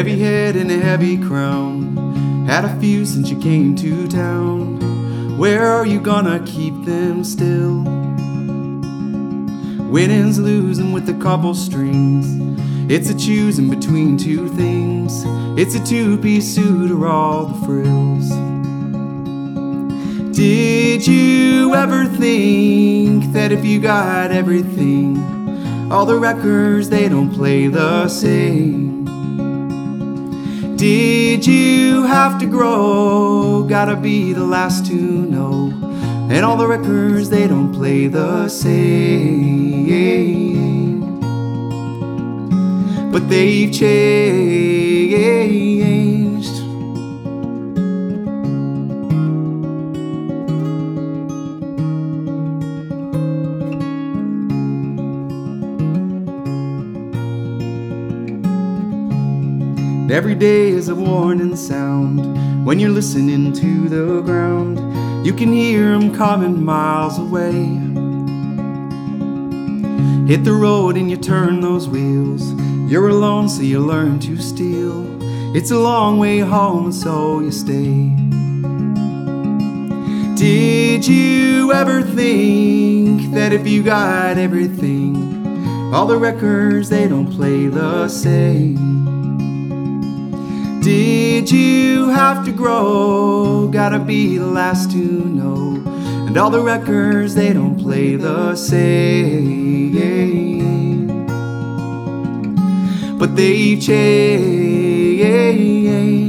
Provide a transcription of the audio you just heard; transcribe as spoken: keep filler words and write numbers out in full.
Heavy head and a heavy crown. Had a few since you came to town. Where are you gonna keep them still? Winning's losing with a couple strings. It's a choosing between two things. It's a two-piece suit or all the frills. Did you ever think that if you got everything, all the records, they don't play the same? Did you have to grow? Gotta be the last to know. And all the records, they don't play the same. But they've changed. Every day is a warning sound. When you're listening to the ground, you can hear them coming miles away. Hit the road and you turn those wheels. You're alone, so you learn to steal. It's a long way home, and so you stay. Did you ever think that if you got everything, all the records, they don't play the same? Did you have to grow? Gotta be the last to know. And all the records, they don't play the same. But they've changed.